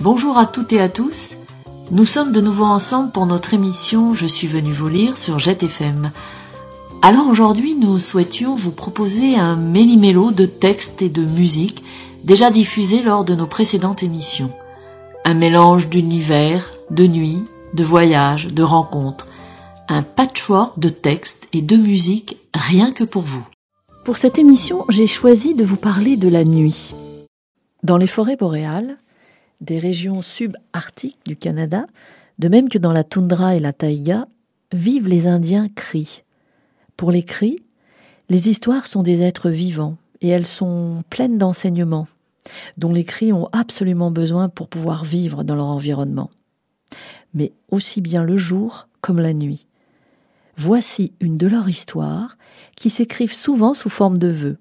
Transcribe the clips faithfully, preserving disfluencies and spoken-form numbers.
Bonjour à toutes et à tous. Nous sommes de nouveau ensemble pour notre émission Je suis venu vous lire sur Jet F M. Alors aujourd'hui, nous souhaitions vous proposer un méli-mélo de textes et de musique déjà diffusés lors de nos précédentes émissions. Un mélange d'univers, de nuit, de voyages, de rencontres. Un patchwork de textes et de musique rien que pour vous. Pour cette émission, j'ai choisi de vous parler de la nuit. Dans les forêts boréales, des régions subarctiques du Canada, de même que dans la toundra et la taïga, vivent les Indiens Cris. Pour les Cris, les histoires sont des êtres vivants et elles sont pleines d'enseignements, dont les Cris ont absolument besoin pour pouvoir vivre dans leur environnement. Mais aussi bien le jour comme la nuit. Voici une de leurs histoires qui s'écrivent souvent sous forme de vœux.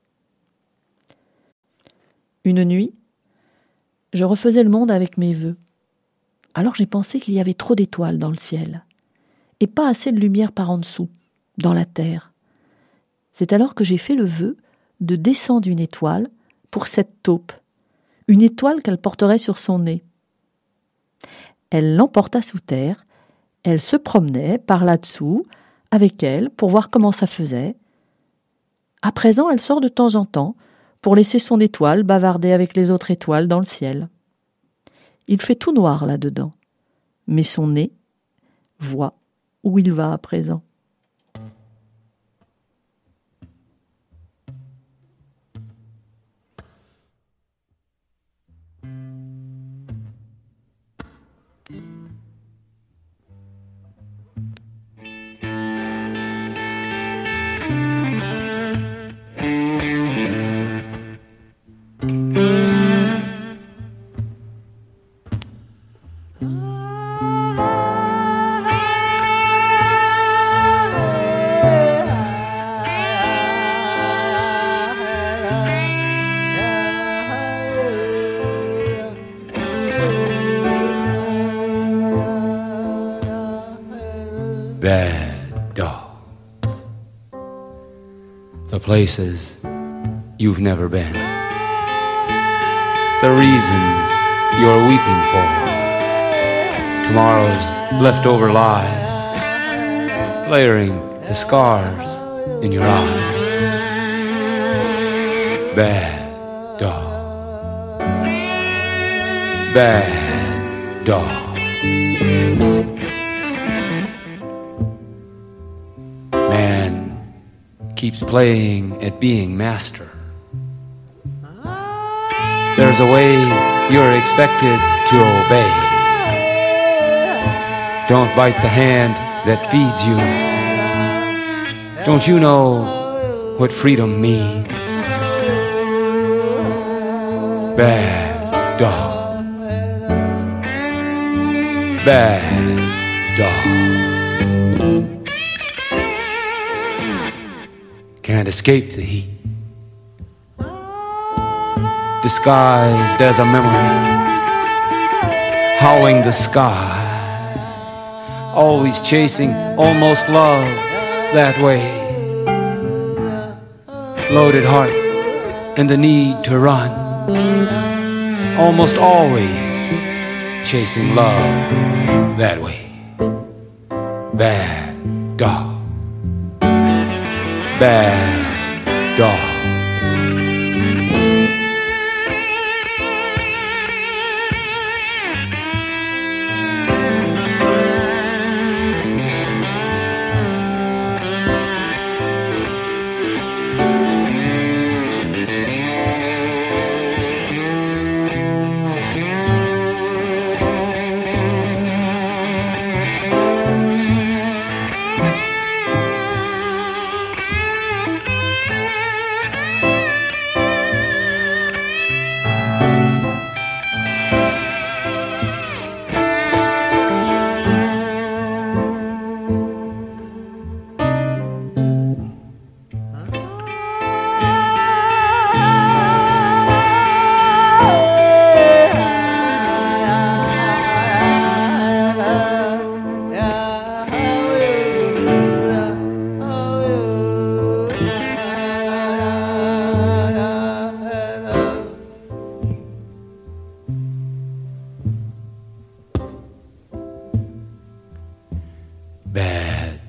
Une nuit, je refaisais le monde avec mes vœux. Alors j'ai pensé qu'il y avait trop d'étoiles dans le ciel et pas assez de lumière par en dessous, dans la terre. C'est alors que j'ai fait le vœu de descendre une étoile pour cette taupe, une étoile qu'elle porterait sur son nez. Elle l'emporta sous terre. Elle se promenait par là-dessous avec elle pour voir comment ça faisait. À présent, elle sort de temps en temps pour laisser son étoile bavarder avec les autres étoiles dans le ciel. Il fait tout noir là-dedans, mais son nez voit où il va à présent. Bad dog. The places you've never been. The reasons you're weeping for. Tomorrow's leftover lies. Layering the scars in your eyes. Bad dog. Bad dog. Keeps playing at being master. There's a way you're expected to obey. Don't bite the hand that feeds you. Don't you know what freedom means? Bad dog. Bad dog. Can't escape the heat. Disguised as a memory, howling the sky, always chasing almost love that way. Loaded heart and the need to run, almost always chasing love that way. Bad dog. Bad dog.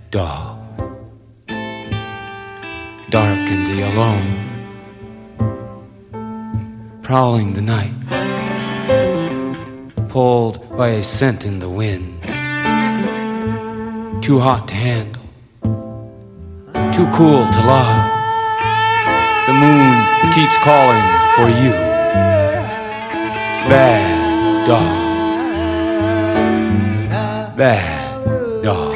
dog. Dark and the alone, prowling the night, pulled by a scent in the wind. Too hot to handle, too cool to love. The moon keeps calling for you. Bad dog. Bad dog.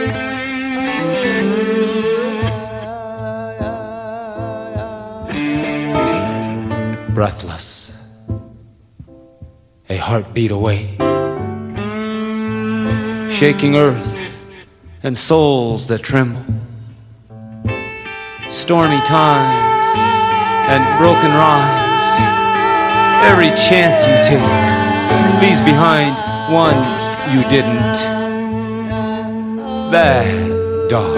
Breathless, a heartbeat away, shaking earth and souls that tremble. Stormy times and broken rhymes. Every chance you take leaves behind one you didn't. Bad dog.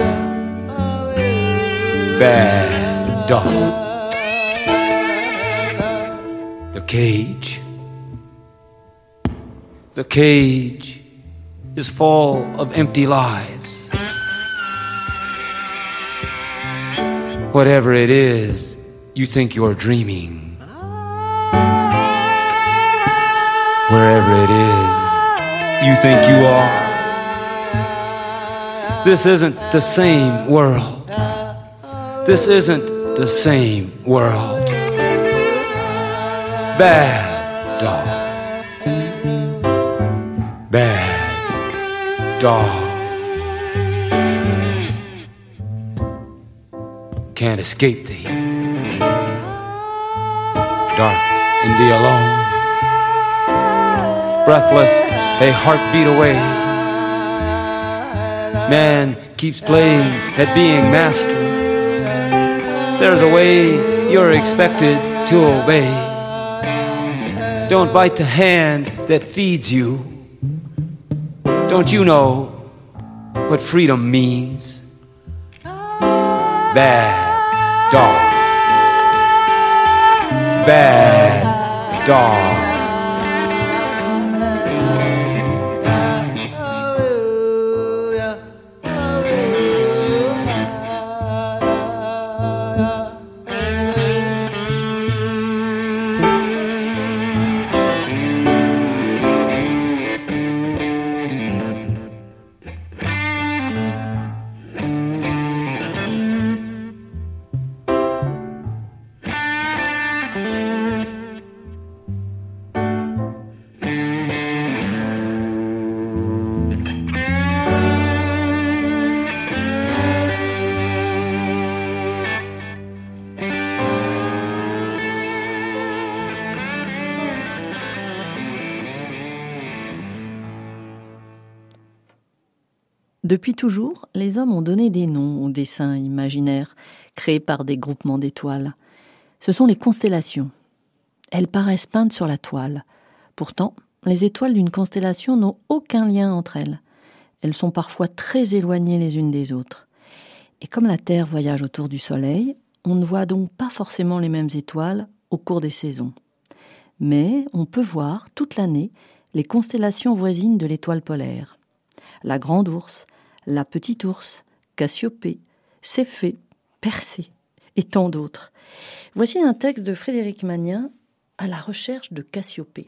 Bad dog. The cage. The cage is full of empty lives. Whatever it is, you think you're dreaming. Wherever it is, you think you are. This isn't the same world. This isn't the same world. Bad dog. Bad dog. Can't escape thee. Dark in the alone. Breathless, a heartbeat away. Man keeps playing at being master. There's a way you're expected to obey. Don't bite the hand that feeds you. Don't you know what freedom means? Bad dog. Bad dog. Depuis toujours, les hommes ont donné des noms aux dessins imaginaires créés par des groupements d'étoiles. Ce sont les constellations. Elles paraissent peintes sur la toile. Pourtant, les étoiles d'une constellation n'ont aucun lien entre elles. Elles sont parfois très éloignées les unes des autres. Et comme la Terre voyage autour du Soleil, on ne voit donc pas forcément les mêmes étoiles au cours des saisons. Mais on peut voir toute l'année les constellations voisines de l'étoile polaire. La Grande Ourse, la Petite Ourse, Cassiopée, Céphée, Persée et tant d'autres. Voici un texte de Frédéric Magnien à la recherche de Cassiopée.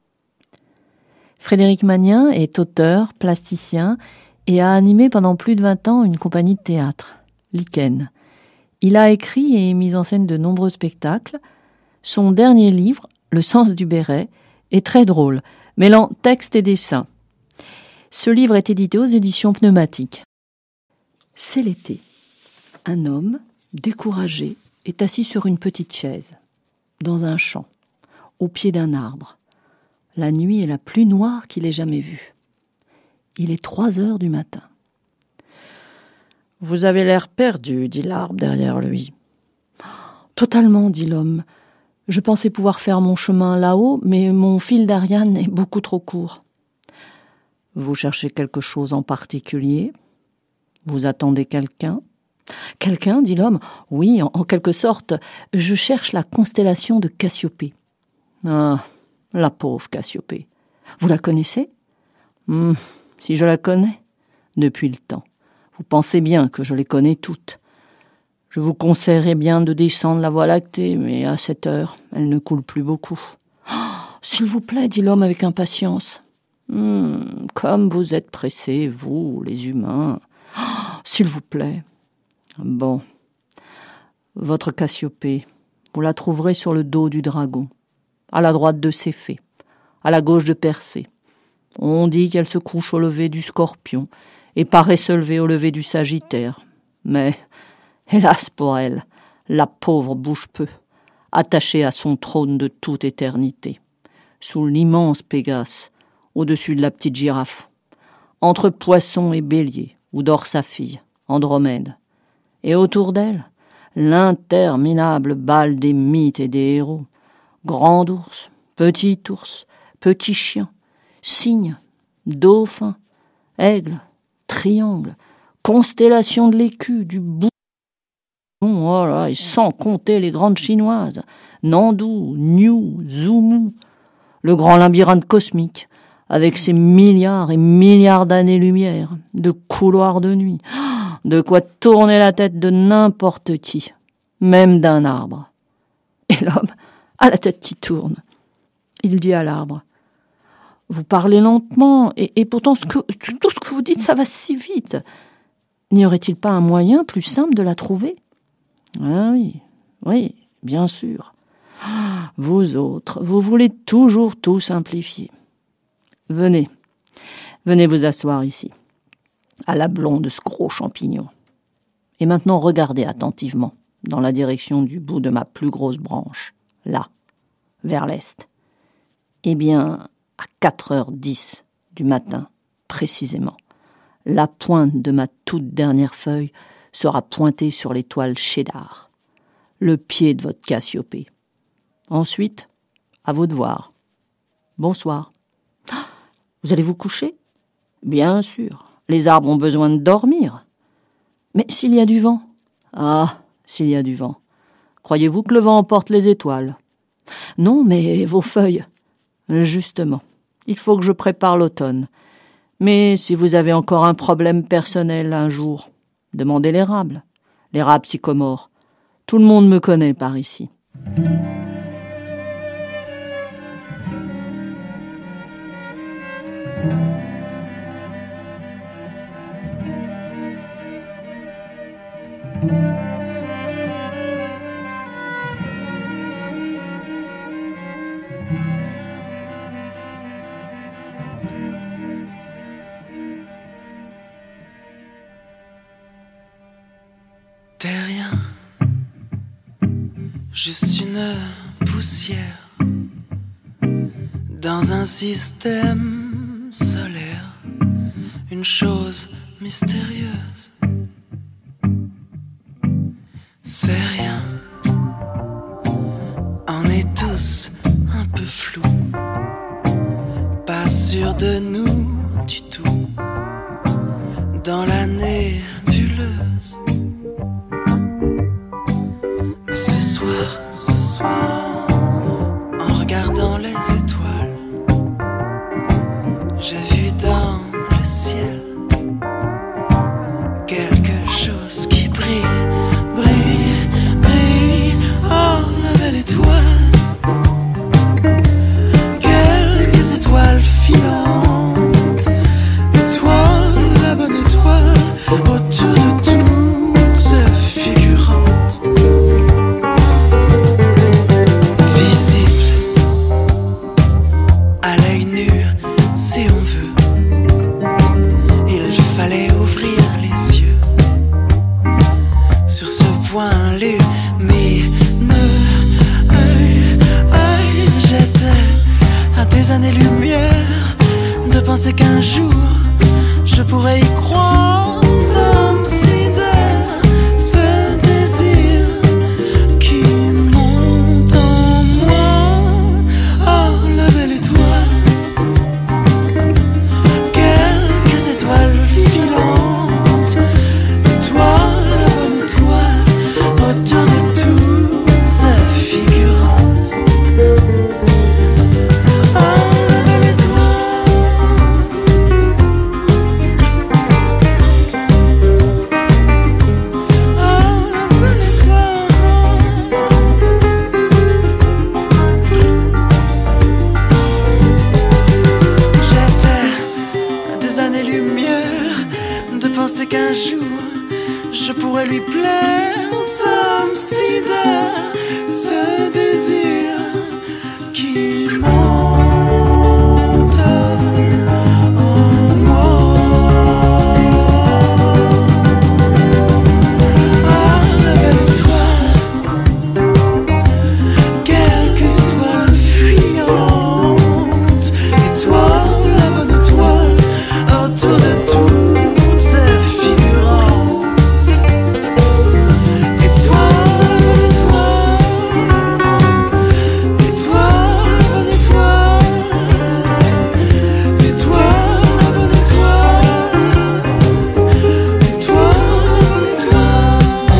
Frédéric Magnien est auteur, plasticien et a animé pendant plus de vingt ans une compagnie de théâtre, Lichen. Il a écrit et mis en scène de nombreux spectacles. Son dernier livre, Le sens du béret, est très drôle, mêlant texte et dessin. Ce livre est édité aux éditions Pneumatiques. C'est l'été. Un homme, découragé, est assis sur une petite chaise, dans un champ, au pied d'un arbre. La nuit est la plus noire qu'il ait jamais vue. Il est trois heures du matin. « Vous avez l'air perdu, dit l'arbre derrière lui. « Totalement, dit l'homme. Je pensais pouvoir faire mon chemin là-haut, mais mon fil d'Ariane est beaucoup trop court. » Vous cherchez quelque chose en particulier? Vous attendez quelqu'un? Quelqu'un, dit l'homme. Oui, en, en quelque sorte, je cherche la constellation de Cassiopée. Ah, la pauvre Cassiopée. Vous la connaissez? hmm, Si je la connais, depuis le temps. Vous pensez bien que je les connais toutes. Je vous conseillerais bien de descendre la Voie lactée, mais à cette heure, elle ne coule plus beaucoup. Oh, s'il vous plaît, dit l'homme avec impatience. Hum, comme vous êtes pressés, vous, les humains. Oh, s'il vous plaît. Bon. Votre Cassiopée, vous la trouverez sur le dos du dragon, à la droite de Céphée, à la gauche de Persée. On dit qu'elle se couche au lever du Scorpion et paraît se lever au lever du Sagittaire. Mais, hélas pour elle, la pauvre bouge peu, attachée à son trône de toute éternité, sous l'immense Pégase, au-dessus de la petite girafe, entre Poisson et Bélier, où dort sa fille, Andromède. Et autour d'elle, l'interminable bal des mythes et des héros, grand ours, petit ours, petit chien, cygne, dauphin, aigle, triangle, constellation de l'écu, du bout, oh là, et sans compter les grandes chinoises, Nandou, Niu, Zoumu, le grand labyrinthe cosmique, avec ses milliards et milliards d'années-lumière, de couloirs de nuit, de quoi tourner la tête de n'importe qui, même d'un arbre. Et l'homme a la tête qui tourne. Il dit à l'arbre, « Vous parlez lentement, et, et pourtant ce que, tout ce que vous dites, ça va si vite. N'y aurait-il pas un moyen plus simple de la trouver ?»« Ah oui, oui, bien sûr. Vous autres, vous voulez toujours tout simplifier. Venez, venez vous asseoir ici, à la blonde de ce gros champignon. Et maintenant regardez attentivement dans la direction du bout de ma plus grosse branche, là, vers l'est. Eh bien, à quatre heures dix du matin, précisément, la pointe de ma toute dernière feuille sera pointée sur l'étoile Chédar, le pied de votre Cassiopée. Ensuite, à vos devoirs. Bonsoir. Vous allez vous coucher ? Bien sûr, les arbres ont besoin de dormir. Mais s'il y a du vent ? Ah, s'il y a du vent. Croyez-vous que le vent emporte les étoiles ? Non, mais vos feuilles. Justement, il faut que je prépare l'automne. Mais si vous avez encore un problème personnel un jour, demandez l'érable, l'érable sycomore. Tout le monde me connaît par ici. T'es rien, juste une poussière dans un système solaire, une chose mystérieuse. C'est rien, on est tous un peu flous, pas sûrs de nous du tout, dans la nébuleuse. Mais ce soir, ce soir, en regardant les étoiles, j'ai vu dans le ciel quelque chose qui brille, brille, brille. Oh, la belle étoile, quelques étoiles filantes, et toi, la bonne étoile, autour de toutes ces figurantes. Visible à l'œil nu, si on veut, il fallait ouvrir les yeux sur ce point lumineux. Aïe, aïe, j'étais à des années-lumière de penser qu'un jour je pourrais y croire. Ça me sidère, ce désir qui monte en moi. Oh, la belle étoile, quelques étoiles filantes, et toi, la bonne étoile, autour de toutes ces figurantes. Oh, la belle étoile. pensais qu'un jour je pourrais lui plaire, somme si de ce désir qui monte en moi. Ah, la belle étoile, quelques étoiles fuyantes, et toi, la bonne étoile, autour de toutes ces figurantes. Et toi, et toi, la bonne étoile, et toi, la bonne étoile, et toi, la bonne étoile.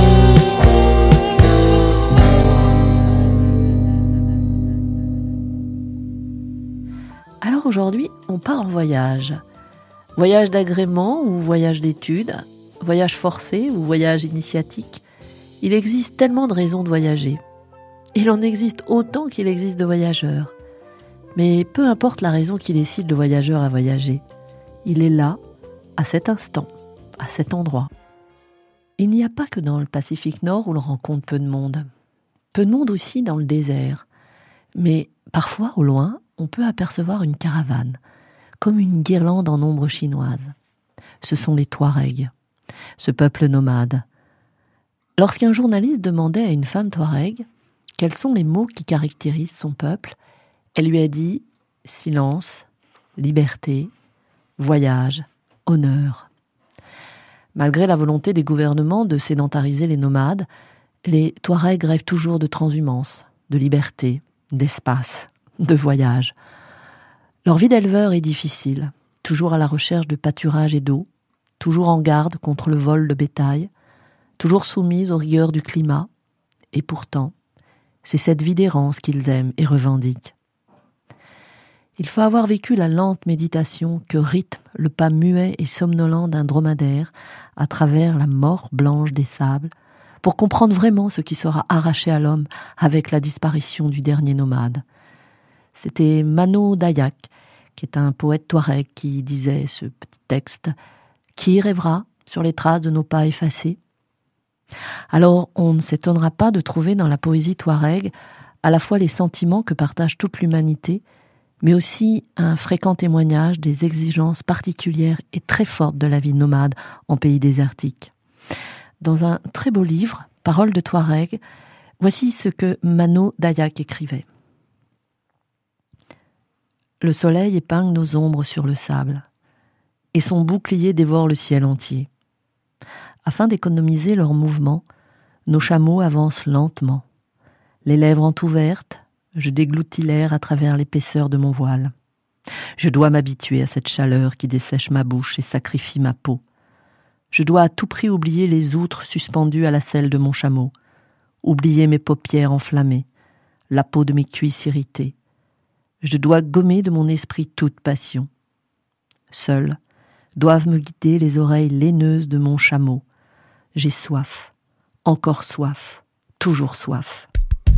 Alors aujourd'hui, on part en voyage. Voyage d'agrément ou voyage d'études, voyage forcé ou voyage initiatique. Il existe tellement de raisons de voyager. Il en existe autant qu'il existe de voyageurs. Mais peu importe la raison qui décide le voyageur à voyager, il est là, à cet instant, à cet endroit. Il n'y a pas que dans le Pacifique Nord où l'on rencontre peu de monde. Peu de monde aussi dans le désert. Mais parfois, au loin, on peut apercevoir une caravane, comme une guirlande en ombre chinoise. Ce sont les Touaregs, ce peuple nomade. Lorsqu'un journaliste demandait à une femme Touareg quels sont les mots qui caractérisent son peuple, elle lui a dit silence, liberté, voyage, honneur. Malgré la volonté des gouvernements de sédentariser les nomades, les Touaregs rêvent toujours de transhumance, de liberté, d'espace, de voyage. Leur vie d'éleveur est difficile, toujours à la recherche de pâturage et d'eau, toujours en garde contre le vol de bétail, toujours soumise aux rigueurs du climat, et pourtant, c'est cette vie d'errance qu'ils aiment et revendiquent. Il faut avoir vécu la lente méditation que rythme le pas muet et somnolent d'un dromadaire à travers la mort blanche des sables pour comprendre vraiment ce qui sera arraché à l'homme avec la disparition du dernier nomade. C'était Mano Dayak, qui est un poète touareg qui disait ce petit texte « Qui rêvera sur les traces de nos pas effacés ?» Alors, on ne s'étonnera pas de trouver dans la poésie touareg à la fois les sentiments que partage toute l'humanité, mais aussi un fréquent témoignage des exigences particulières et très fortes de la vie nomade en pays désertique. Dans un très beau livre, Paroles de Touareg, voici ce que Mano Dayak écrivait. Le soleil épingle nos ombres sur le sable, et son bouclier dévore le ciel entier. Afin d'économiser leurs mouvements, nos chameaux avancent lentement. Les lèvres entrouvertes, je dégloutis l'air à travers l'épaisseur de mon voile. Je dois m'habituer à cette chaleur qui dessèche ma bouche et sacrifie ma peau. Je dois à tout prix oublier les outres suspendues à la selle de mon chameau, oublier mes paupières enflammées, la peau de mes cuisses irritées. Je dois gommer de mon esprit toute passion. Seules doivent me guider les oreilles laineuses de mon chameau. J'ai soif, encore soif, toujours soif.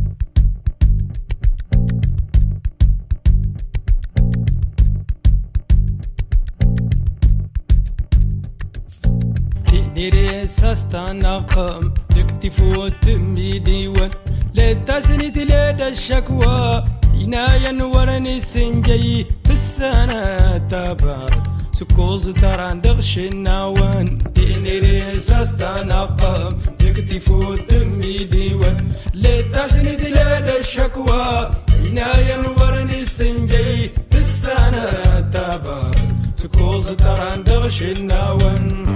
نيري ساستانا قام لكتفو تمي ديوان لتسني تلاد الشكوى ينايا ورني سنجي تسانا تبارد سكوز تران دغش النوان نيري ساستانا قام لكتفو تمي ديوان لتسني تلاد الشكوى ينايا ورني سنجي تسانا تبارد سكوز تران دغش النوان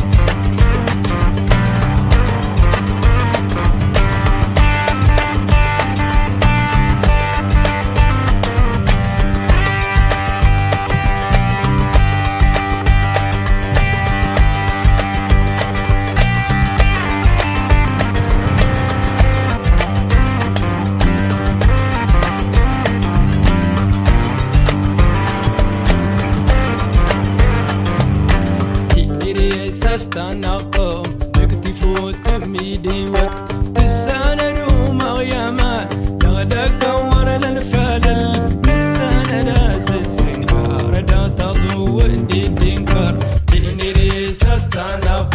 استنى قوم نكتفو تمي ديوان تسانا نوم غياما تغدك ورنا الفلل تسانا ناس السنكار دا تضو دي دينكار تيني ريس استنى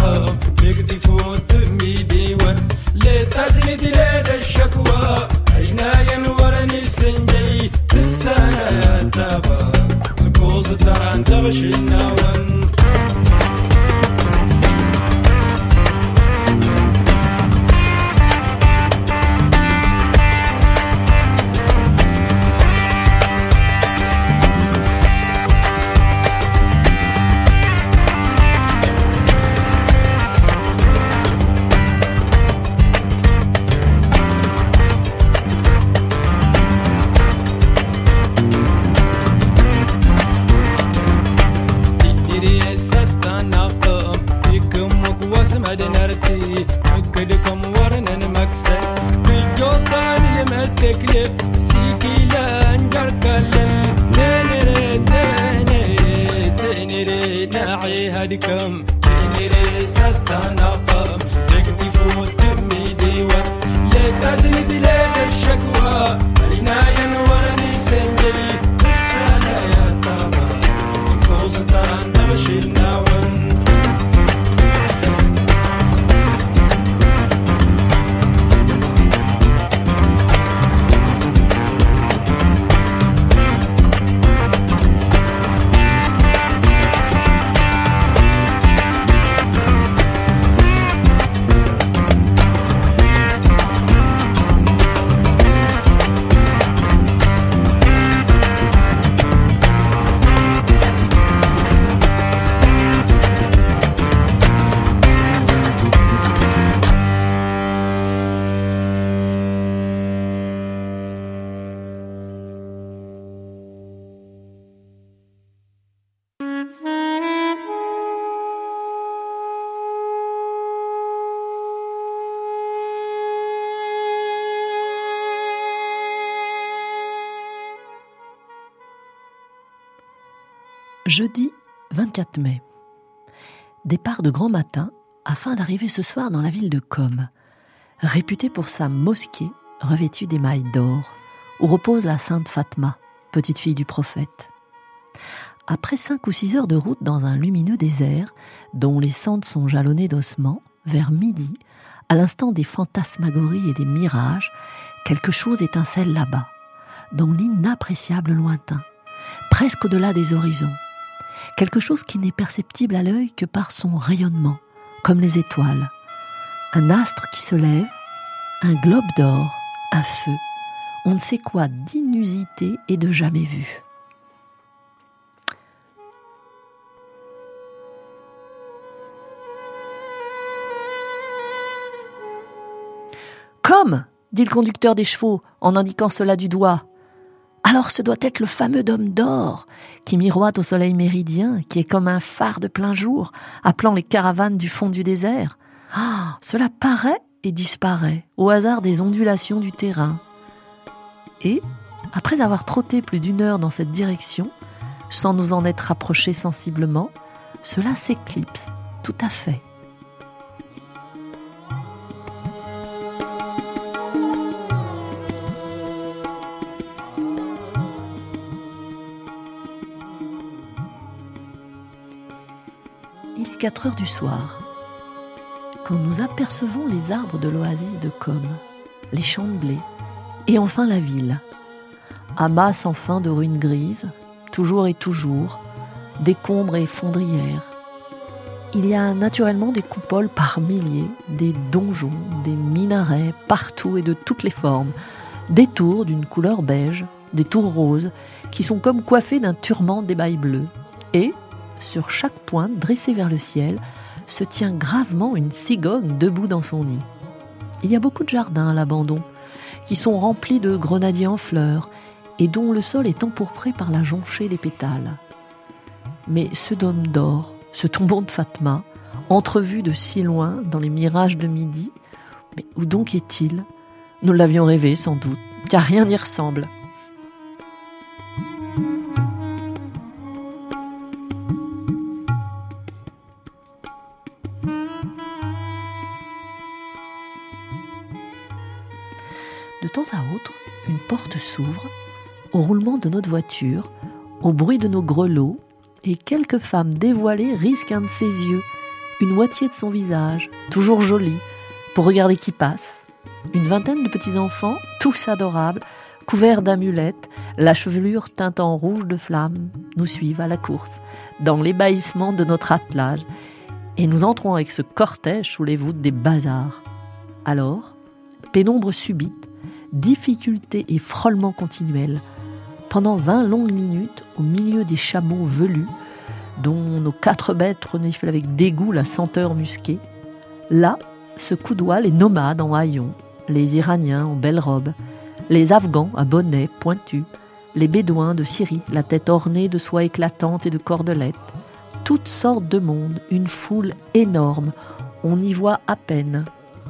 Jeudi vingt-quatre mai. Départ de grand matin afin d'arriver ce soir dans la ville de Qom, réputée pour sa mosquée revêtue d'émail d'or, où repose la sainte Fatma, petite fille du prophète. Après cinq ou six heures de route dans un lumineux désert, dont les sentes sont jalonnées d'ossements, vers midi, à l'instant des fantasmagories et des mirages, quelque chose étincelle là-bas, dans l'inappréciable lointain, presque au-delà des horizons. Quelque chose qui n'est perceptible à l'œil que par son rayonnement, comme les étoiles. Un astre qui se lève, un globe d'or, un feu, on ne sait quoi d'inusité et de jamais vu. Comme, dit le conducteur des chevaux en indiquant cela du doigt. Alors ce doit être le fameux dôme d'or qui miroite au soleil méridien, qui est comme un phare de plein jour, appelant les caravanes du fond du désert. Ah, cela paraît et disparaît au hasard des ondulations du terrain. Et, après avoir trotté plus d'une heure dans cette direction, sans nous en être rapprochés sensiblement, cela s'éclipse tout à fait. Il est quatre heures du soir, quand nous apercevons les arbres de l'oasis de Qom, les champs de blé, et enfin la ville. Amas sans fin de ruines grises, toujours et toujours, décombres et fondrières. Il y a naturellement des coupoles par milliers, des donjons, des minarets, partout et de toutes les formes, des tours d'une couleur beige, des tours roses, qui sont comme coiffées d'un turban d'émail bleu, et, sur chaque pointe dressée vers le ciel, se tient gravement une cigogne debout dans son nid. Il y a beaucoup de jardins à l'abandon, qui sont remplis de grenadiers en fleurs, et dont le sol est empourpré par la jonchée des pétales. Mais ce dôme d'or, ce tombeau de Fatma, entrevu de si loin dans les mirages de midi, mais où donc est-il ? Nous l'avions rêvé sans doute, car rien n'y ressemble. De temps à autre, une porte s'ouvre, au roulement de notre voiture, au bruit de nos grelots, et quelques femmes dévoilées risquent un de ses yeux, une moitié de son visage, toujours joli, pour regarder qui passe. Une vingtaine de petits enfants, tous adorables, couverts d'amulettes, la chevelure teinte en rouge de flamme, nous suivent à la course, dans l'ébahissement de notre attelage, et nous entrons avec ce cortège sous les voûtes des bazars. Alors, pénombre subite, difficulté et frôlement continuel, pendant vingt longues minutes, au milieu des chameaux velus, dont nos quatre bêtes reniflent avec dégoût la senteur musquée, là se coudoient les nomades en haillons, les Iraniens en belles robes, les Afghans à bonnets pointus, les Bédouins de Syrie, la tête ornée de soie éclatante et de cordelettes, toutes sortes de monde, une foule énorme, on y voit à peine.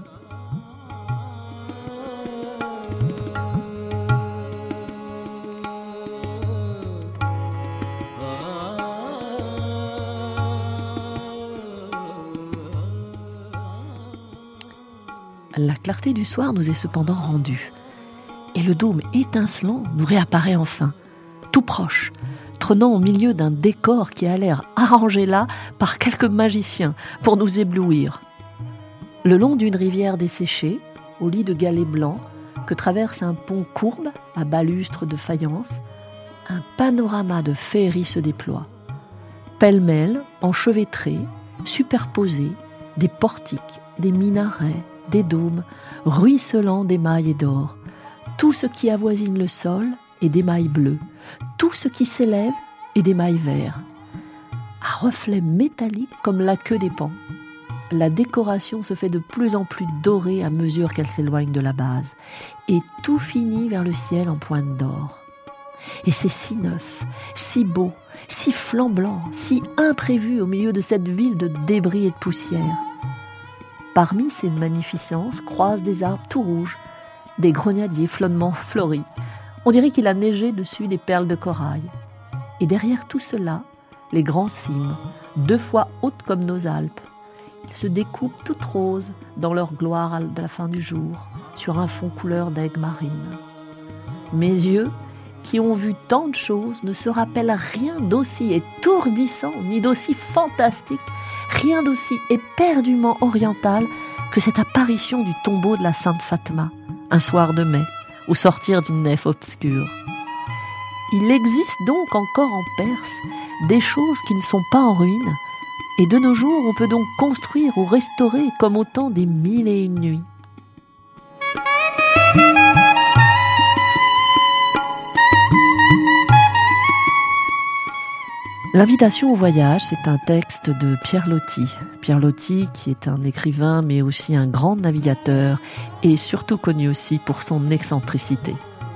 La clarté du soir nous est cependant rendue, et le dôme étincelant nous réapparaît enfin, tout proche, trônant au milieu d'un décor qui a l'air arrangé là par quelques magiciens pour nous éblouir. Le long d'une rivière desséchée, au lit de galets blancs, que traverse un pont courbe à balustres de faïence, un panorama de féerie se déploie. Pêle-mêle, enchevêtrés, superposés, des portiques, des minarets, des dômes, ruisselants d'émail et d'or, tout ce qui avoisine le sol est d'émail bleu, tout ce qui s'élève est d'émail vert, à reflets métalliques comme la queue des pans. La décoration se fait de plus en plus dorée à mesure qu'elle s'éloigne de la base, et tout finit vers le ciel en pointe d'or. Et c'est si neuf, si beau, si flambant, si imprévu au milieu de cette ville de débris et de poussière. Parmi ces magnificences croisent des arbres tout rouges, des grenadiers flottement fleuris. On dirait qu'il a neigé dessus des perles de corail. Et derrière tout cela, les grands cimes, deux fois hautes comme nos Alpes. Ils se découpent toutes roses dans leur gloire de la fin du jour, sur un fond couleur d'aigue marine. Mes yeux, qui ont vu tant de choses, ne se rappellent rien d'aussi étourdissant, ni d'aussi fantastique, rien d'aussi éperdument oriental que cette apparition du tombeau de la Sainte Fatma, un soir de mai, au sortir d'une nef obscure. Il existe donc encore en Perse des choses qui ne sont pas en ruine, et de nos jours on peut donc construire ou restaurer comme au temps des mille et une nuits. L'invitation au voyage, c'est un texte de Pierre Loti. Pierre Loti, qui est un écrivain, mais aussi un grand navigateur, et surtout connu aussi pour son excentricité.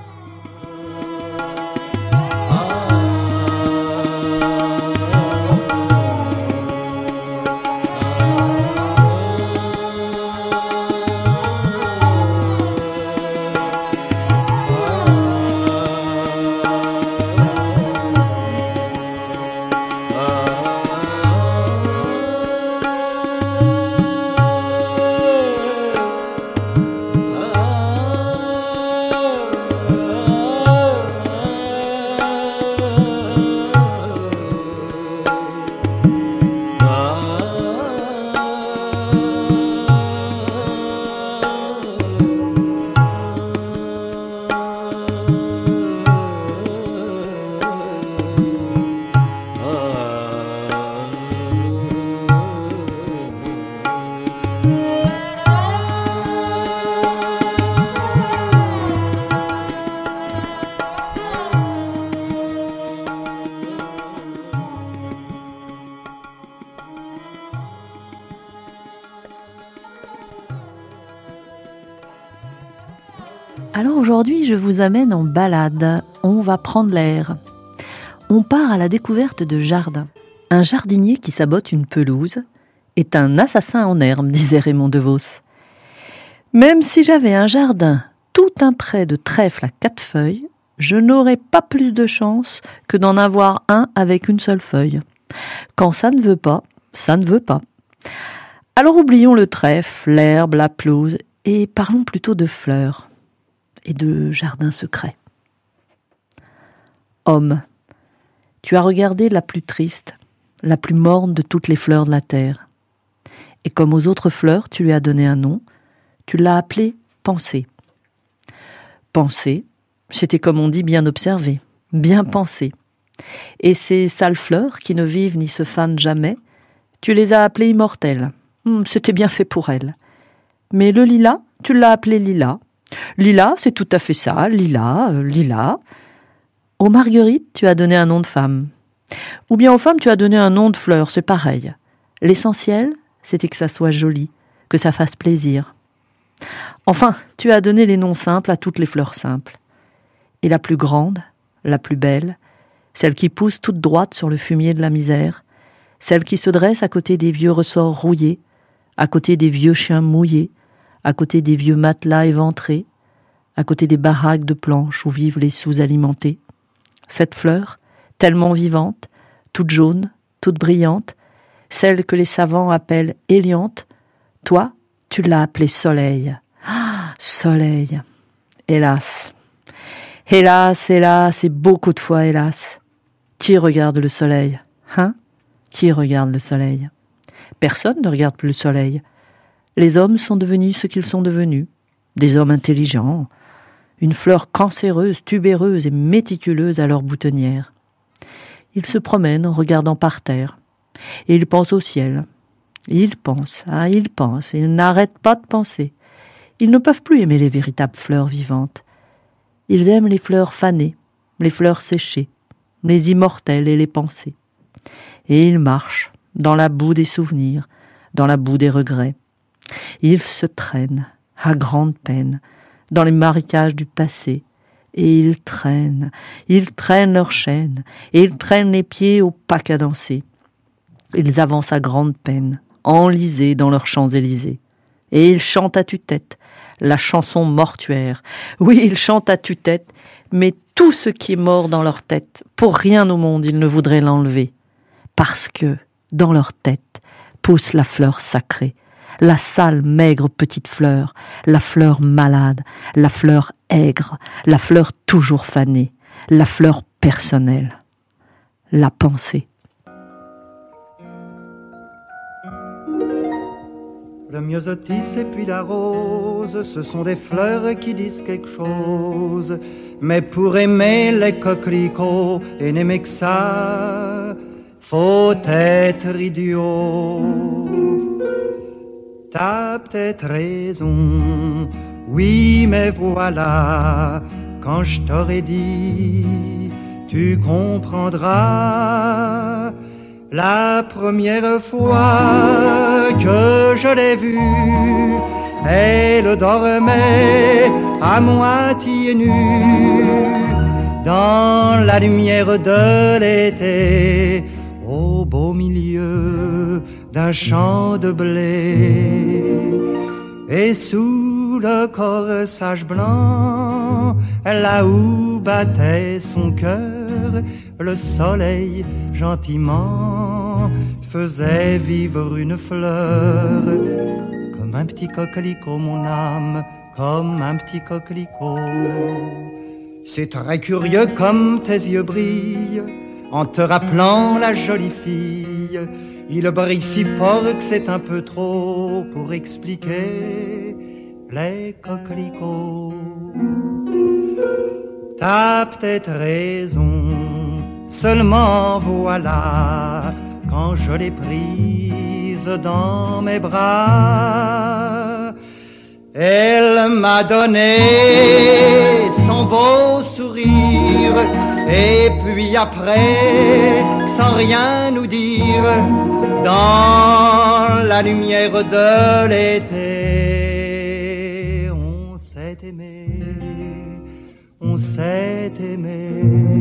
Alors aujourd'hui, je vous amène en balade. On va prendre l'air. On part à la découverte de jardins. Un jardinier qui sabote une pelouse est un assassin en herbe, disait Raymond DeVos. Même si j'avais un jardin tout un pré de trèfle à quatre feuilles, je n'aurais pas plus de chance que d'en avoir un avec une seule feuille. Quand ça ne veut pas, ça ne veut pas. Alors oublions le trèfle, l'herbe, la pelouse, et parlons plutôt de fleurs et de jardins secrets. Homme, tu as regardé la plus triste, la plus morne de toutes les fleurs de la terre. Et comme aux autres fleurs, tu lui as donné un nom, tu l'as appelée Pensée. Pensée, C'était, comme on dit, bien observé, bien pensé. Et ces sales fleurs qui ne vivent ni se fanent jamais, tu les as appelées immortelles. Hum, c'était bien fait pour elles. Mais le lilas, tu l'as appelé lilas. Lilas, c'est tout à fait ça, lilas, euh, lilas. Aux marguerites, tu as donné un nom de femme. Ou bien aux femmes, tu as donné un nom de fleur, c'est pareil. L'essentiel, c'était que ça soit joli, que ça fasse plaisir. Enfin, tu as donné les noms simples à toutes les fleurs simples. Et la plus grande, la plus belle, celle qui pousse toute droite sur le fumier de la misère, celle qui se dresse à côté des vieux ressorts rouillés, à côté des vieux chiens mouillés, à côté des vieux matelas éventrés, à côté des baraques de planches où vivent les sous-alimentés. Cette fleur, tellement vivante, toute jaune, toute brillante, celle que les savants appellent Héliante, toi, tu l'as appelée Soleil. Ah, Soleil. Hélas. Hélas, hélas, et beaucoup de fois hélas. Qui regarde le soleil? Hein? Qui regarde le soleil? Personne ne regarde plus le soleil. Les hommes sont devenus ce qu'ils sont devenus. Des hommes intelligents. Une fleur cancéreuse, tubéreuse et méticuleuse à leur boutonnière. Ils se promènent en regardant par terre. Et ils pensent au ciel. Ils pensent, ah, ils pensent, ils n'arrêtent pas de penser. Ils ne peuvent plus aimer les véritables fleurs vivantes. Ils aiment les fleurs fanées, les fleurs séchées, les immortelles et les pensées. Et ils marchent dans la boue des souvenirs, dans la boue des regrets. Ils se traînent, à grande peine, dans les marécages du passé, et ils traînent, ils traînent leurs chaînes, et ils traînent les pieds au pas cadencé. Ils avancent à grande peine, enlisés dans leurs Champs-Élysées, et ils chantent à tue-tête, la chanson mortuaire. Oui, ils chantent à tue-tête, mais tout ce qui est mort dans leur tête, pour rien au monde ils ne voudraient l'enlever, parce que, dans leur tête, pousse la fleur sacrée, la sale, maigre petite fleur, la fleur malade, la fleur aigre, la fleur toujours fanée, la fleur personnelle, la pensée. Le myosotis et puis la rose, ce sont des fleurs qui disent quelque chose. Mais pour aimer les coquelicots et n'aimer que ça, faut être idiot. T'as peut-être raison, oui, mais voilà, quand je t'aurais dit, tu comprendras. La première fois que je l'ai vue, elle dormait à moitié nue dans la lumière de l'été, au beau milieu d'un champ de blé. Et sous le corsage blanc, là où battait son cœur, le soleil gentiment faisait vivre une fleur. Comme un petit coquelicot, mon âme, comme un petit coquelicot. C'est très curieux comme tes yeux brillent en te rappelant la jolie fille. Il brille si fort que c'est un peu trop pour expliquer les coquelicots. T'as peut-être raison, seulement voilà, quand je l'ai prise dans mes bras, elle m'a donné son beau sourire, et puis après, sans rien nous dire, dans la lumière de l'été, on s'est aimé, on s'est aimé.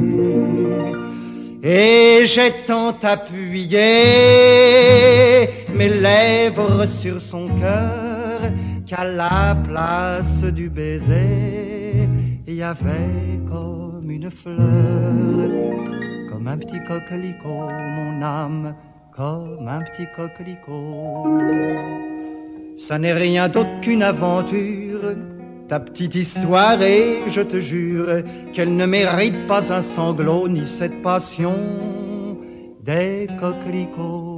Et j'ai tant appuyé mes lèvres sur son cœur qu'à la place du baiser, il y avait comme une fleur, comme un petit coquelicot, mon âme, comme un petit coquelicot. Ça n'est rien d'autre qu'une aventure, ta petite histoire, et je te jure qu'elle ne mérite pas un sanglot ni cette passion des coquelicots.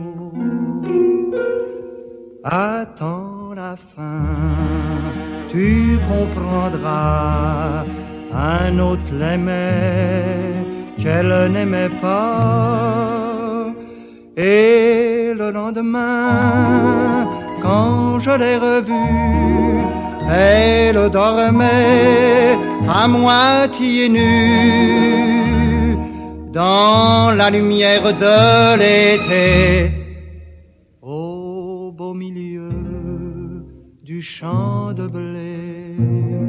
Attends la fin, tu comprendras. un autre l'aimait, qu'elle n'aimait pas. Et le lendemain, quand je l'ai revue, elle dormait à moitié nue dans la lumière de l'été, au beau milieu du champ de blé.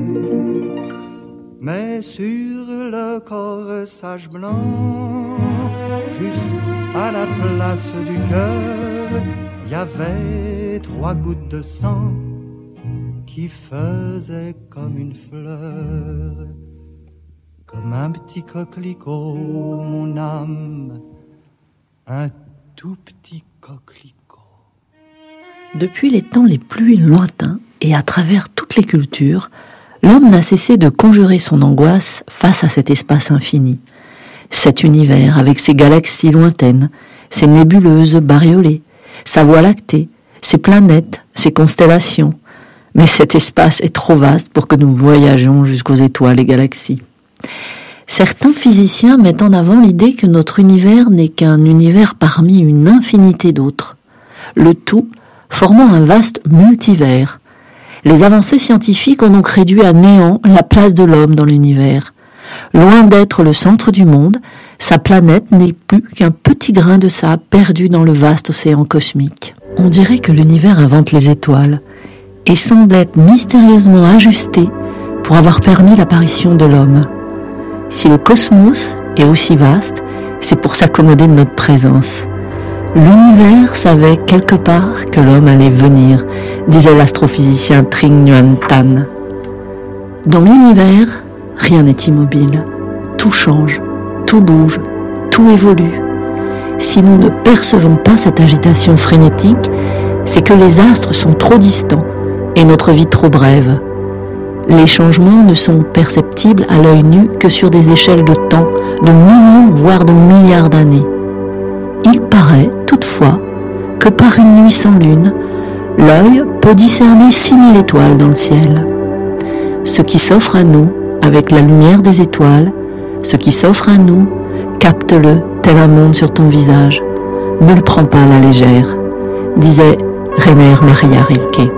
Mais sur le corsage blanc, juste à la place du cœur, il y avait trois gouttes de sang qui faisaient comme une fleur, comme un petit coquelicot, mon âme, un tout petit coquelicot. Depuis les temps les plus lointains et à travers toutes les cultures, l'homme n'a cessé de conjurer son angoisse face à cet espace infini, cet univers avec ses galaxies lointaines, ses nébuleuses bariolées, sa voie lactée, ses planètes, ses constellations. Mais cet espace est trop vaste pour que nous voyagions jusqu'aux étoiles et galaxies. Certains physiciens mettent en avant l'idée que notre univers n'est qu'un univers parmi une infinité d'autres, le tout formant un vaste multivers. Les avancées scientifiques ont donc réduit à néant la place de l'homme dans l'univers. Loin d'être le centre du monde, sa planète n'est plus qu'un petit grain de sable perdu dans le vaste océan cosmique. On dirait que l'univers invente les étoiles et semble être mystérieusement ajusté pour avoir permis l'apparition de l'homme. Si le cosmos est aussi vaste, c'est pour s'accommoder de notre présence. L'univers savait quelque part que l'homme allait venir, disait l'astrophysicien Trinh Nguyen Tan. Dans l'univers, rien n'est immobile. Tout change, tout bouge, tout évolue. Si nous ne percevons pas cette agitation frénétique, c'est que les astres sont trop distants et notre vie trop brève. Les changements ne sont perceptibles à l'œil nu que sur des échelles de temps, de millions voire de milliards d'années. Il paraît, toutefois, que par une nuit sans lune, l'œil peut discerner six mille étoiles dans le ciel. Ce qui s'offre à nous avec la lumière des étoiles, ce qui s'offre à nous, capte-le tel un monde sur ton visage. Ne le prends pas à la légère, disait Rainer Maria Rilke.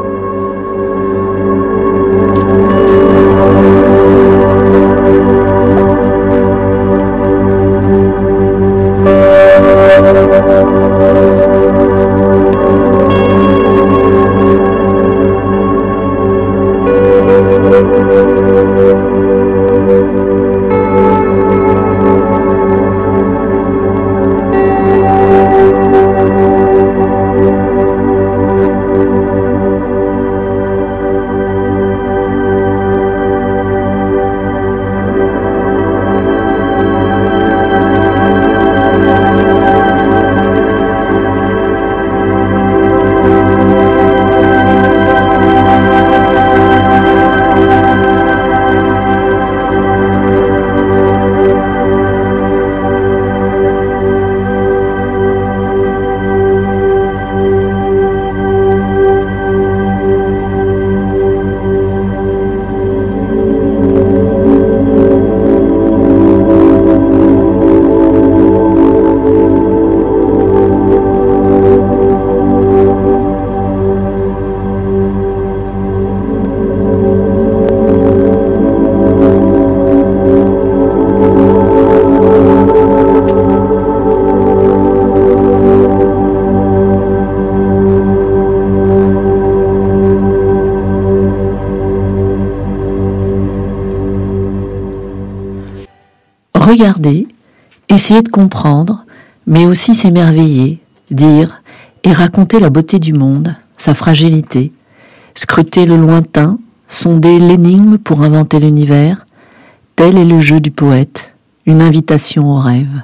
Regarder, essayer de comprendre, mais aussi s'émerveiller, dire et raconter la beauté du monde, sa fragilité, scruter le lointain, sonder l'énigme pour inventer l'univers, tel est le jeu du poète, une invitation au rêve.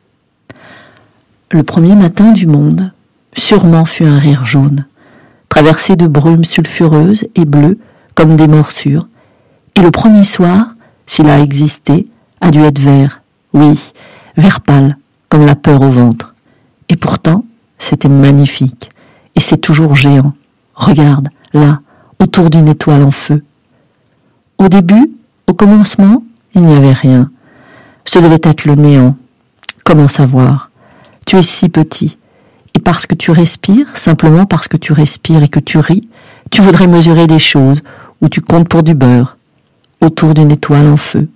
Le premier matin du monde, sûrement fut un rire jaune, traversé de brumes sulfureuses et bleues comme des morsures, et le premier soir, s'il a existé, a dû être vert, oui, vert pâle, comme la peur au ventre. Et pourtant, c'était magnifique, et c'est toujours géant. Regarde, là, autour d'une étoile en feu. Au début, au commencement, Il n'y avait rien. Ce devait être le néant. Comment savoir? Tu es si petit. Et parce que tu respires, simplement parce que tu respires et que tu ris, tu voudrais mesurer des choses où tu comptes pour du beurre, autour d'une étoile en feu.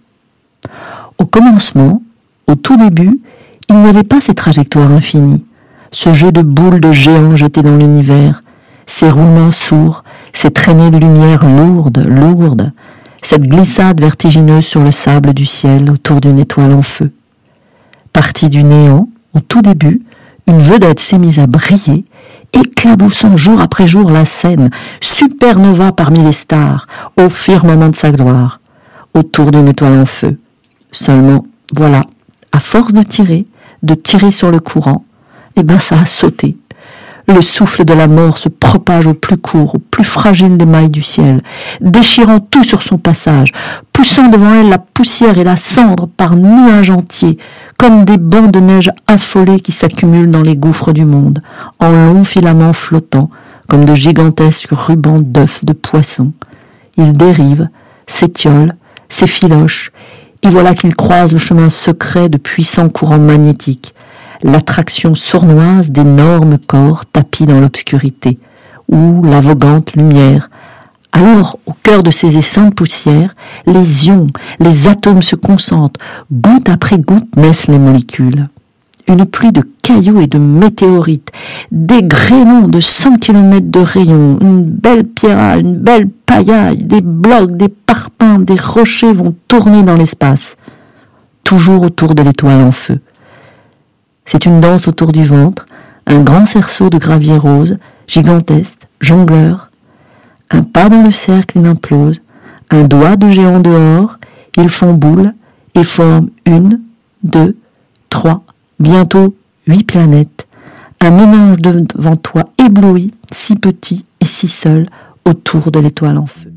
Au commencement, au tout début, il n'y avait pas ces trajectoires infinies, ce jeu de boules de géants jetés dans l'univers, ces roulements sourds, ces traînées de lumière lourdes, lourdes, cette glissade vertigineuse sur le sable du ciel autour d'une étoile en feu. Partie du néant, au tout début, une vedette s'est mise à briller, éclaboussant jour après jour la scène, supernova parmi les stars, au firmament de sa gloire, autour d'une étoile en feu. Seulement, voilà, à force de tirer, de tirer sur le courant, eh ben ça a sauté. Le souffle de la mort se propage au plus court, au plus fragile des mailles du ciel, déchirant tout sur son passage, poussant devant elle la poussière et la cendre par nuages entiers, comme des bancs de neige affolés qui s'accumulent dans les gouffres du monde, en longs filaments flottants, comme de gigantesques rubans d'œufs de poissons. Il dérive, s'étiole, s'effiloche, et voilà qu'il croise le chemin secret de puissants courants magnétiques, l'attraction sournoise d'énormes corps tapis dans l'obscurité, ou la voguante lumière. Alors, au cœur de ces essaims de poussière, les ions, les atomes se concentrent, goutte après goutte naissent les molécules. Une pluie de cailloux et de météorites, des grêlons de cent kilomètres de rayon, une belle pierre, une belle paillaille, des blocs, des parpaings, des rochers vont tourner dans l'espace, toujours autour de l'étoile en feu. C'est une danse autour du ventre, un grand cerceau de gravier rose, gigantesque, jongleur. Un pas dans le cercle, il implose, un doigt de géant dehors, ils font boule et forment une, deux, trois, bientôt huit planètes. Un mélange devant toi ébloui, si petit et si seul, autour de l'étoile en feu.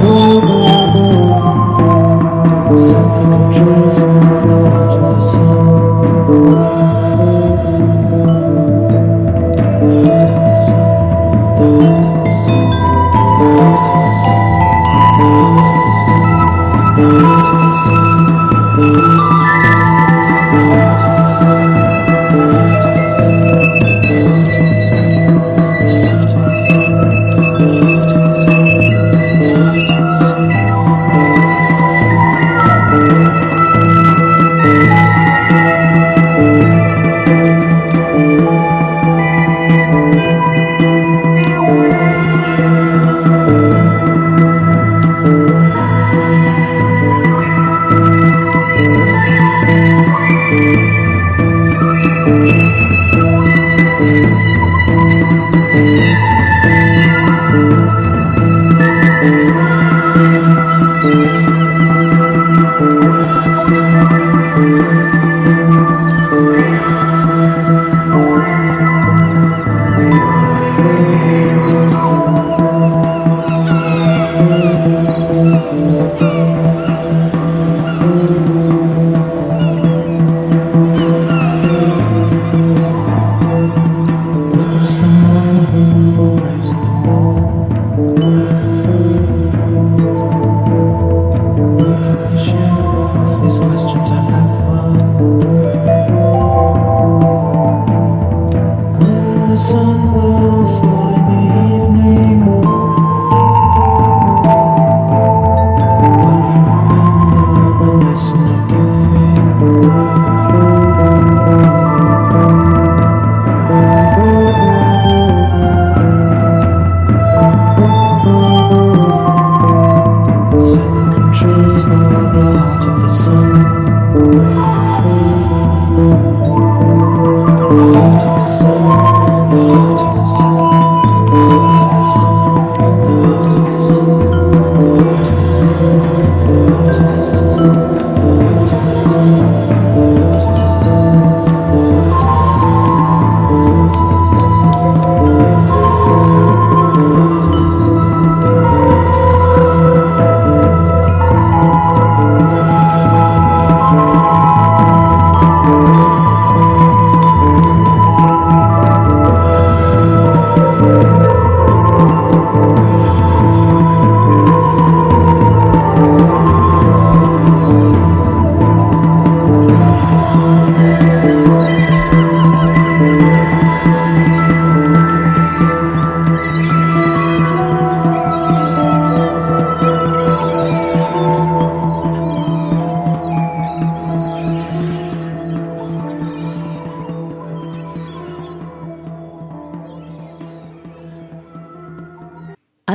Something controls my love of the sun.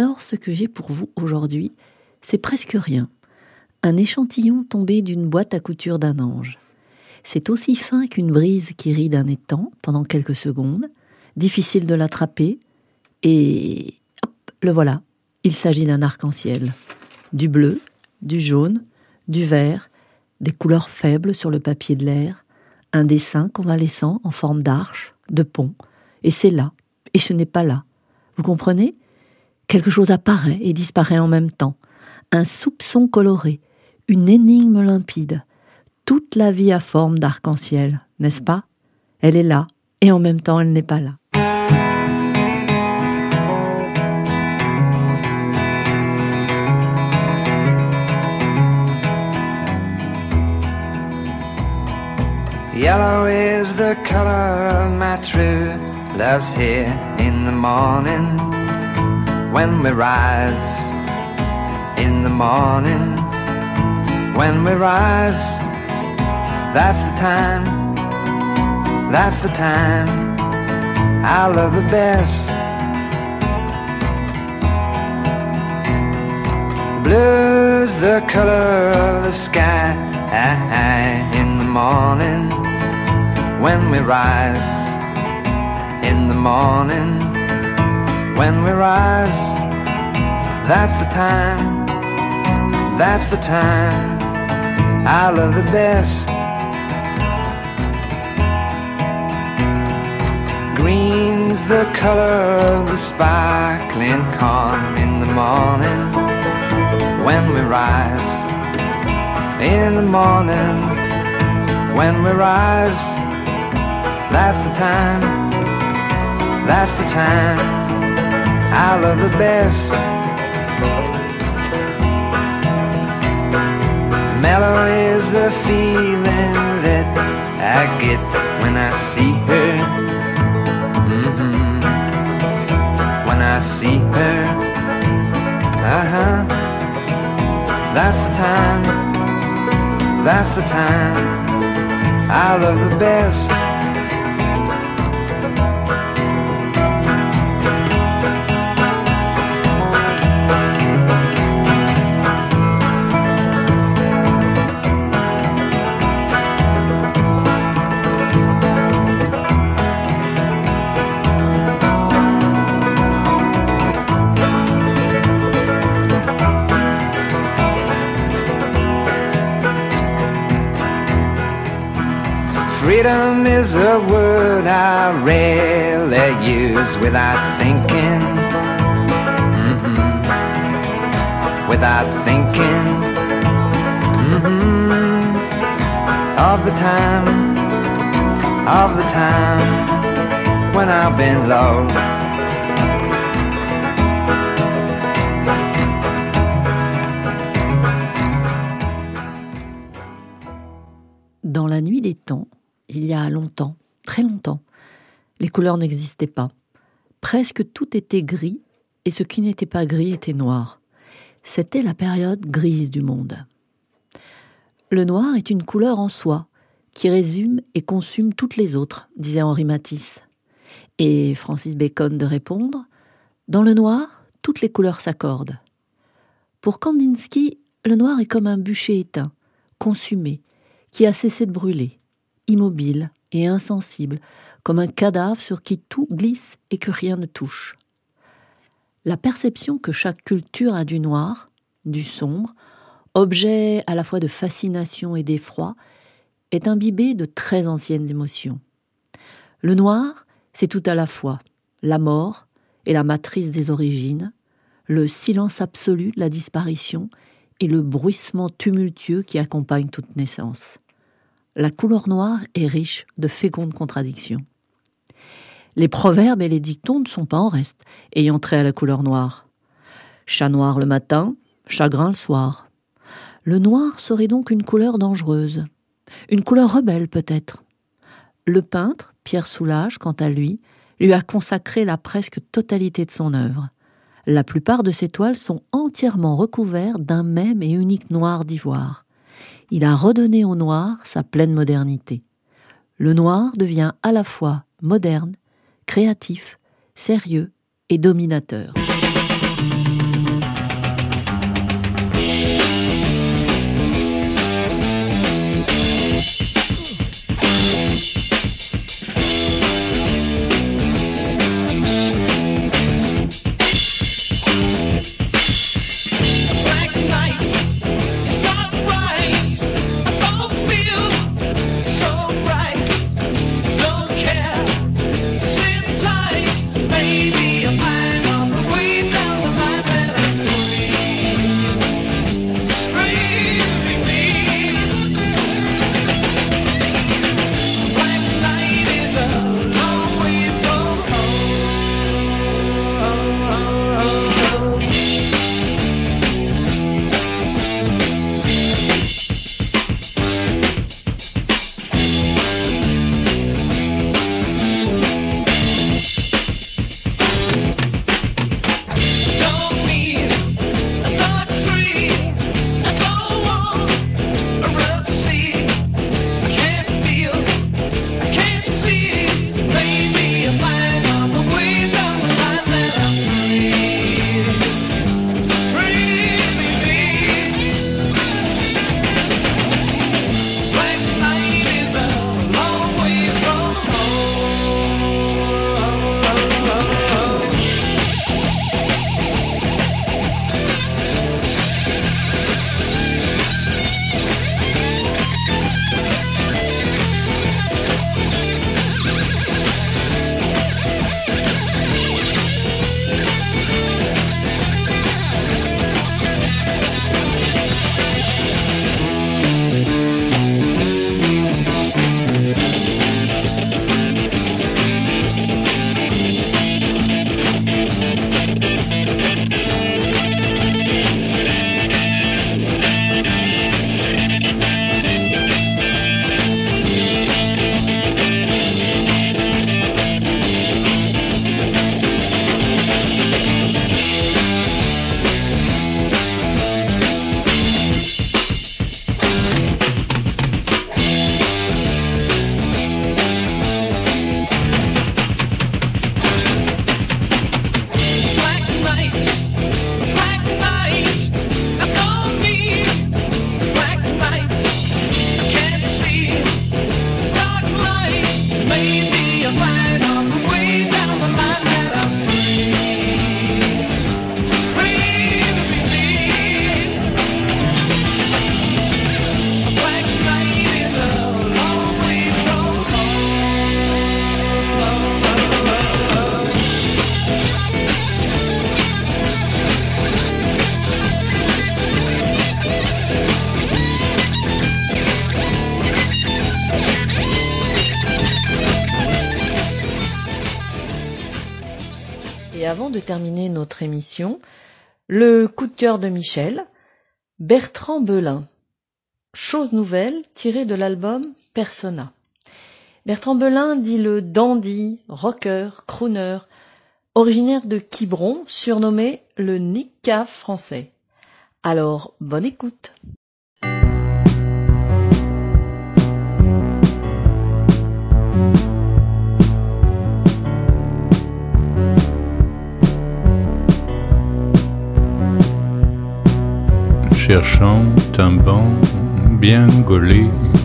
Alors ce que j'ai pour vous aujourd'hui, c'est presque rien. Un échantillon tombé d'une boîte à couture d'un ange. C'est aussi fin qu'une brise qui rit d'un étang pendant quelques secondes, difficile de l'attraper, et hop, le voilà. Il s'agit d'un arc-en-ciel. Du bleu, du jaune, du vert, des couleurs faibles sur le papier de l'air, un dessin convalescent en forme d'arche, de pont, et c'est là, et ce n'est pas là. Vous comprenez ? Quelque chose apparaît et disparaît en même temps. Un soupçon coloré, une énigme limpide. Toute la vie a forme d'arc-en-ciel, n'est-ce pas ? Elle est là, et en même temps elle n'est pas là. Yellow is the color my true love's here in the morning. When we rise in the morning, when we rise, that's the time, that's the time I love the best. Blue's the color of the sky in the morning. When we rise in the morning, when we rise, that's the time, that's the time I love the best. Green's the color of the sparkling corn in the morning. When we rise in the morning, when we rise, that's the time, that's the time I love the best. Mellow is the feeling that I get when I see her. Mm-hmm. When I see her, uh-huh. That's the time, that's the time I love the best. Freedom is a word I rarely use without thinking, mm-hmm. Without thinking, mm-hmm. Of the time, of the time when I've been low. Dans la nuit des temps, il y a longtemps, très longtemps, les couleurs n'existaient pas. Presque tout était gris, et ce qui n'était pas gris était noir. C'était la période grise du monde. Le noir est une couleur en soi, qui résume et consume toutes les autres, disait Henri Matisse. Et Francis Bacon de répondre, dans le noir, toutes les couleurs s'accordent. Pour Kandinsky, le noir est comme un bûcher éteint, consumé, qui a cessé de brûler. Immobile et insensible, comme un cadavre sur qui tout glisse et que rien ne touche. La perception que chaque culture a du noir, du sombre, objet à la fois de fascination et d'effroi, est imbibée de très anciennes émotions. Le noir, c'est tout à la fois la mort et la matrice des origines, le silence absolu de la disparition et le bruissement tumultueux qui accompagne toute naissance. La couleur noire est riche de fécondes contradictions. Les proverbes et les dictons ne sont pas en reste, ayant trait à la couleur noire. Chat noir le matin, chagrin le soir. Le noir serait donc une couleur dangereuse, une couleur rebelle peut-être. Le peintre, Pierre Soulages, quant à lui, lui a consacré la presque totalité de son œuvre. La plupart de ses toiles sont entièrement recouvertes d'un même et unique noir d'ivoire. Il a redonné au noir sa pleine modernité. Le noir devient à la fois moderne, créatif, sérieux et dominateur. Maybe I'll find on the way down the line that I'm free, free to be me. A black night is a long way from Et avant de terminer notre émission, le coup de cœur de Michel, Bertrand Belin, Chose nouvelle tirée de l'album Persona. Bertrand Belin dit le dandy, rocker, crooner, originaire de Quiberon, surnommé le Nick Cave français. Alors, bonne écoute. Cherchant un banc bien gaulé,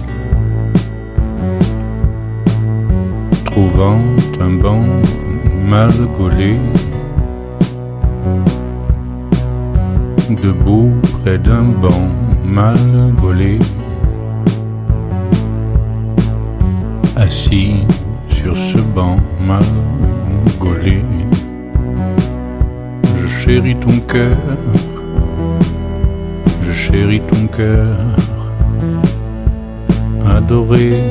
trouvant un banc mal gaulé, debout près d'un banc mal gaulé, assis sur ce banc mal gaulé, je chéris ton cœur. Je chéris ton cœur adoré.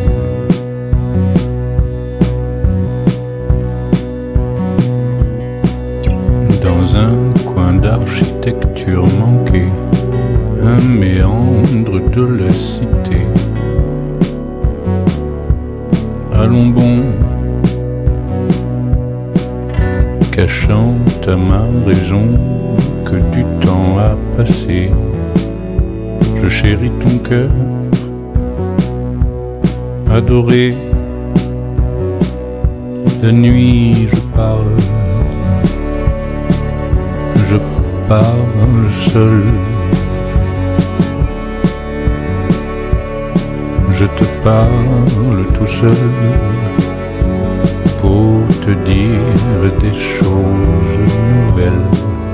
Dans un coin d'architecture manquée, un méandre de la cité. Allons bon, cachant à ma raison que du temps a passé. Je chéris ton cœur adoré. La nuit je parle, je parle seul. Je te parle tout seul pour te dire des choses nouvelles.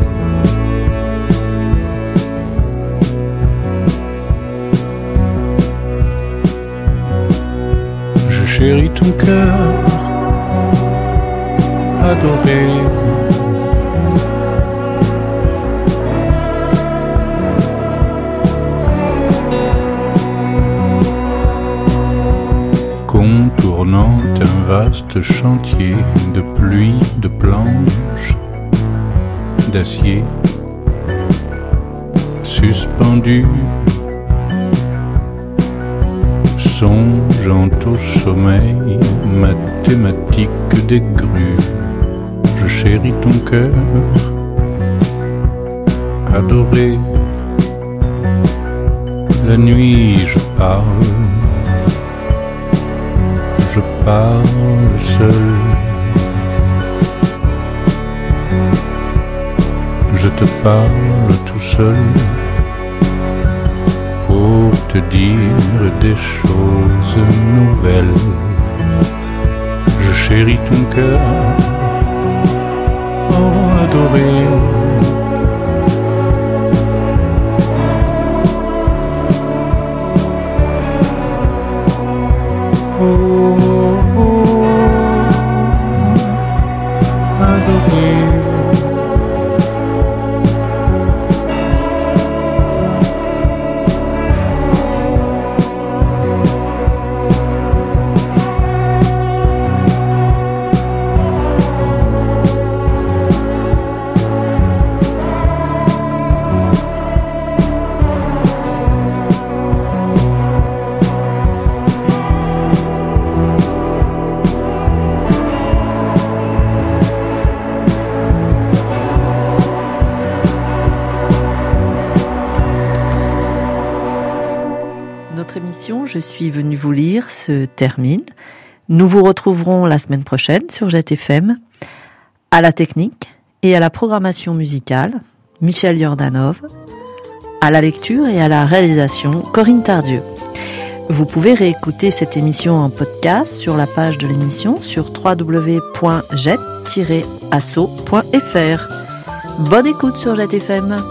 Je chéris ton cœur adoré. Contournant un vaste chantier de pluie, de planches, d'acier, suspendu, songeant au sommeil mathématique des grues. Je chéris ton cœur adoré. La nuit je parle, je parle seul. Je te parle tout seul pour te dire des choses nouvelles. Je chéris ton cœur, oh adoré. Oh, oh, adoré. Notre émission Je suis venue vous lire se termine. Nous vous retrouverons la semaine prochaine sur Jet F M. À la technique et à la programmation musicale, Michel Jordanov. À la lecture et à la réalisation, Corinne Tardieu. Vous pouvez réécouter cette émission en podcast sur la page de l'émission sur w w w point jet tiret asso point f r. Bonne écoute sur Jet F M.